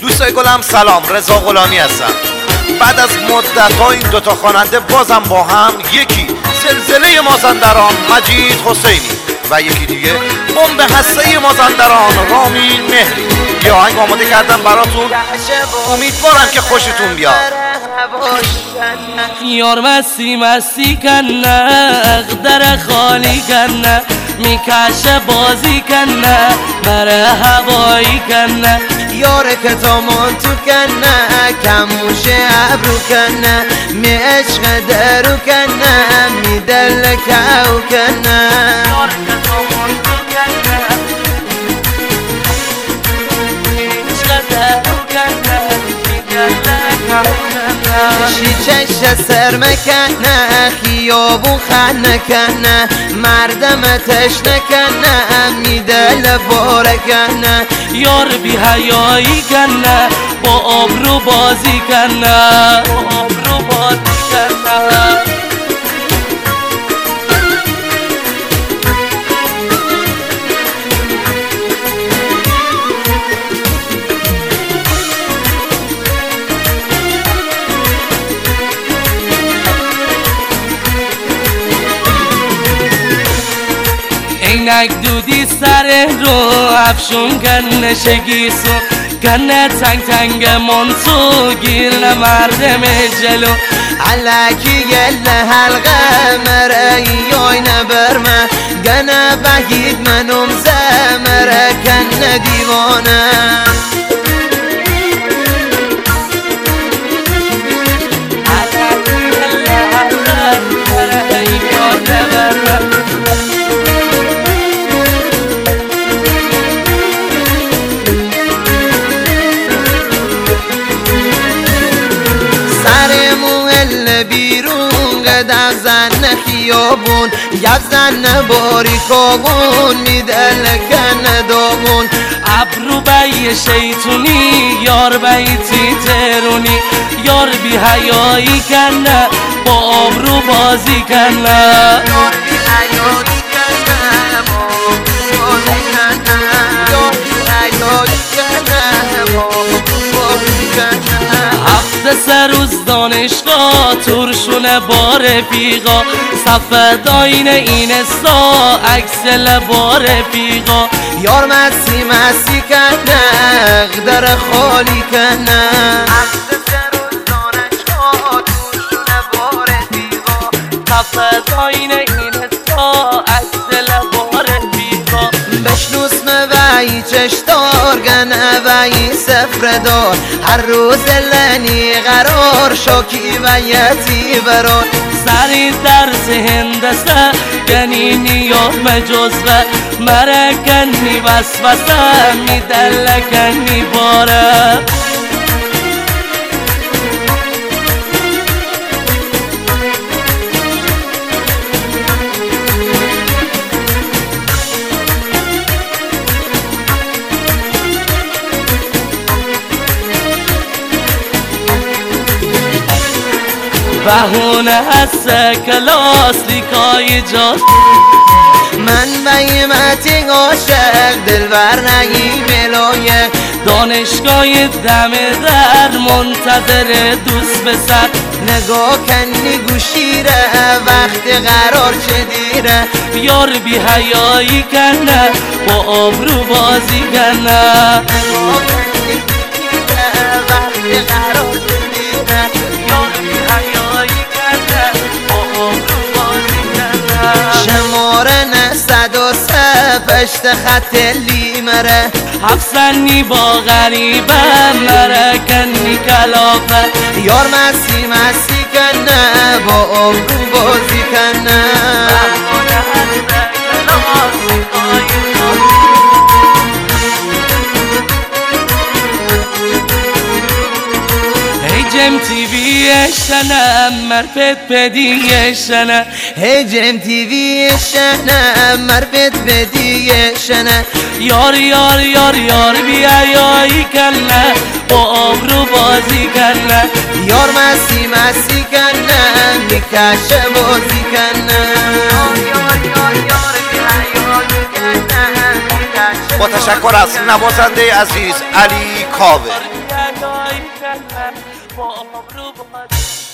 دوستای گلم سلام، رضا غلامی هستم. بعد از مدت‌ها این دوتا خواننده بازم با هم، یکی زلزله مازندران مجید حسینی و یکی دیگه بمب هسته‌ای مازندران رامین مهری، یه آهنگ آماده کردم براتون، امیدوارم که خوشتون بیاد. یار مستی مستی کنه در خالی کنه میکشه بازی کنه مره هوایی کنه یار که تامان تو کنه کموشه ابرو کنه می عشق درو کنه می دل کو کنه یار که تامان تو کنه می عشق درو کنه می دل کو کنه چش سر مکنه خیابون خنه کنه مردم تشنه کنه می دل باره کنه یار بی حیایی کنه با آبرو بازی کنه با آبرو بازی کنه اینک دودی سر رو افشون کنه شگیسو کنه تنگ تنگ منسو گیر مردم جلو علکی گل حلقه مره یاینه برمه گنه بگید منم زمره کنه دیوانه بیرون قدم زن خیابون یب زن باری کابون میدل کنه داغون ابرو بی شیطونی یار بی تیترونی یار بی حیایی کنه با آبرو بازی کنه یار بی حیایی کنه با آبرو بازی کنه یار بی حیایی کنه با آبرو بازی کنه هفته سه روز دانشگاه تورشونه با رفیقا صفحه داین اینستا عکس لبا رفیقا یار مسی مسی کنه در خالی کنه هفته سه روز دانشگاه تورشونه با رفیقا صفحه داین اینستا عکس لبا رفیقا بشنوسمه وی چشتار گنه وی سفر دار هر روز لنی قرار شاکی و یتی برار سری درس هندسه گنینی یا مجزوه مرکنی وسوسه میدلکنی باره بهونه هست کلاس لیکای جاست من بیمتی عاشق دلبر نگی ملایه دانشگاه دم در منتظر دوست بسر نگاه کنی گوشیره وقت قرار چه دیره یار بی حیایی کنه با آبرو بازی کنه نگاه کنی گوشیره وقت قرار چه دیره یار بی حیایی کنه با آبرو بازی کنه شماره 903 پشت خط لیمره حفظنی با غریبه مرکنی کلافه یار مسی مسی کنه با آبرو بازی کنه هیجم تیوی شنه مرپت بدی شنه هیجم تیوی شنه مرپت بدی شنه یار یار یار یار بی حیایی کنه با آبرو بازی کنه یار مسی مسی کنه میکشه بازی کنه یار یار یار یار بی حیایی کنه با تشکر از نوازنده عزیز علی کاوه. هایی کنه با آبرو بازی